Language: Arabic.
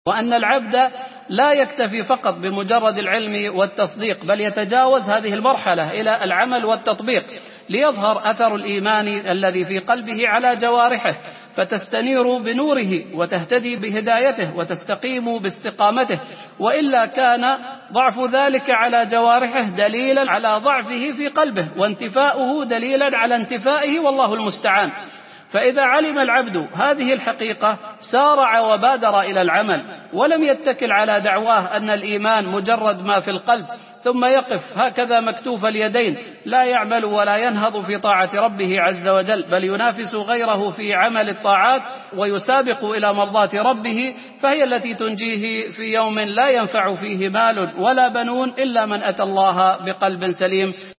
وأن العبد لا يكتفي فقط بمجرد العلم والتصديق، بل يتجاوز هذه المرحلة إلى العمل والتطبيق، ليظهر أثر الإيمان الذي في قلبه على جوارحه، فتستنير بنوره وتهتدي بهدايته وتستقيم باستقامته. وإلا كان ضعف ذلك على جوارحه دليلا على ضعفه في قلبه، وانتفاؤه دليلا على انتفائه، والله المستعان. فإذا علم العبد هذه الحقيقة سارع وبادر إلى العمل، ولم يتكل على دعواه أن الإيمان مجرد ما في القلب، ثم يقف هكذا مكتوف اليدين لا يعمل ولا ينهض في طاعة ربه عز وجل، بل ينافس غيره في عمل الطاعات ويسابق إلى مرضاة ربه، فهي التي تنجيه في يوم لا ينفع فيه مال ولا بنون إلا من أتى الله بقلب سليم.